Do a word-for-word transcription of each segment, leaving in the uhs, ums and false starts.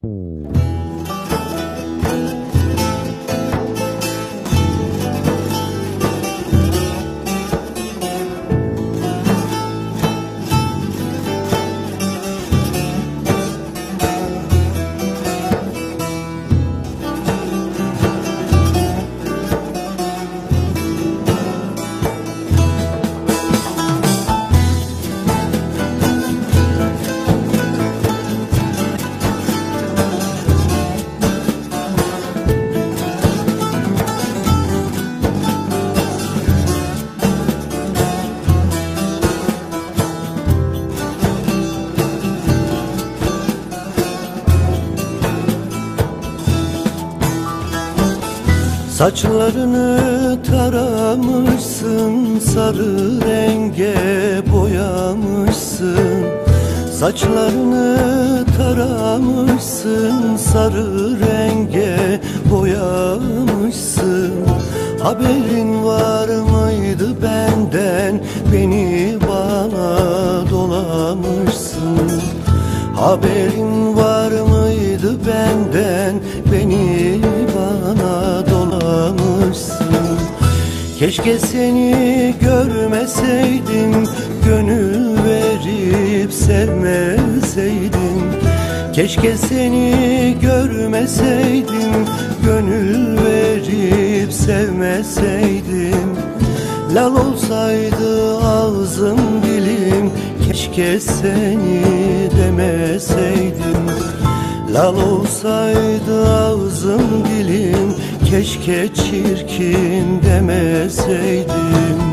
Saçlarını taramışsın, sarı renge boyamışsın. Saçlarını taramışsın, sarı renge boyamışsın. Haberin var mıydı benden, beni bana dolamışsın. Haberin var mıydı benden, beni bana dolamışsın. Keşke seni görmeseydim, gönül verip sevmeseydim. Keşke seni görmeseydim, gönül verip sevmeseydim. Lal olsaydı ağzım dilim, keşke seni demeseydim. Lal olsaydı ağzım dilim, keşke çirkin demeseydim.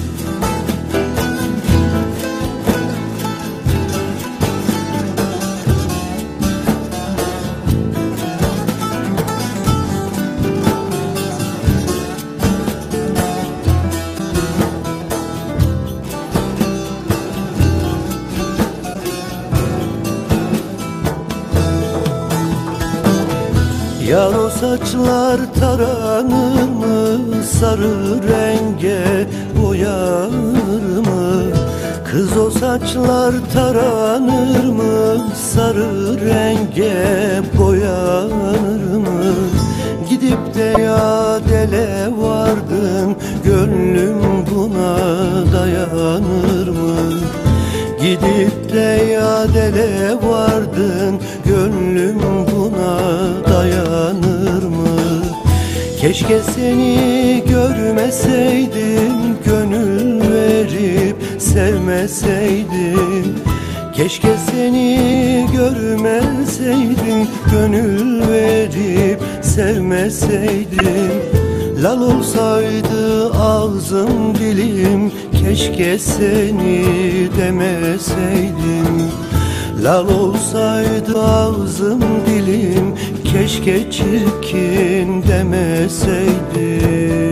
Yar o saçlar taranır mı, sarı renge boyar mı? Kız o saçlar taranır mı, sarı renge boyanır mı? Gidip de ya dele vardın, gönlüm buna dayanır mı? Gidip de ya dele vardın, gönlüm buna dayanır mı? Keşke seni görmeseydim, gönül verip sevmeseydim. Keşke seni görmeseydim, gönül verip sevmeseydim. Lal olsaydı ağzım dilim, keşke seni demeseydim. Lal olsaydı ağzım dilim, keşke çirkin demeseydim.